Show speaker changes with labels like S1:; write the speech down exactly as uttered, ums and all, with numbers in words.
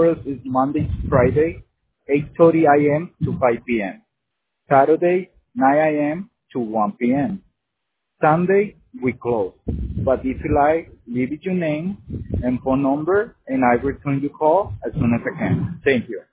S1: hours is Monday to Friday, eight thirty a m to five p m Saturday, nine a m to one p m Sunday, we close. But if you like, leave it your name and phone number, and I return your call as soon as I can. Thank you.